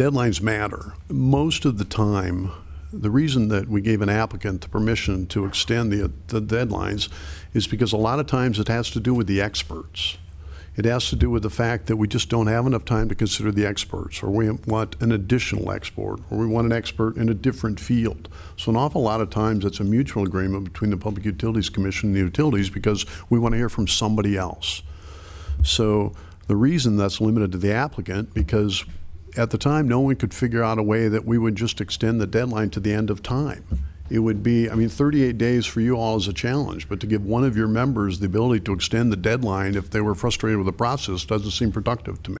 deadlines matter. Most of the time, the reason that we gave an applicant the permission to extend the deadlines is because a lot of times it has to do with the experts. It has to do with the fact that we just don't have enough time to consider the experts, or we want an additional expert, or we want an expert in a different field. So an awful lot of times it's a mutual agreement between the Public Utilities Commission and the utilities because we want to hear from somebody else. So the reason that's limited to the applicant, because at the time no one could figure out a way that we would just extend the deadline to the end of time. It would be, 38 days for you all is a challenge, but to give one of your members the ability to extend the deadline if they were frustrated with the process doesn't seem productive to me.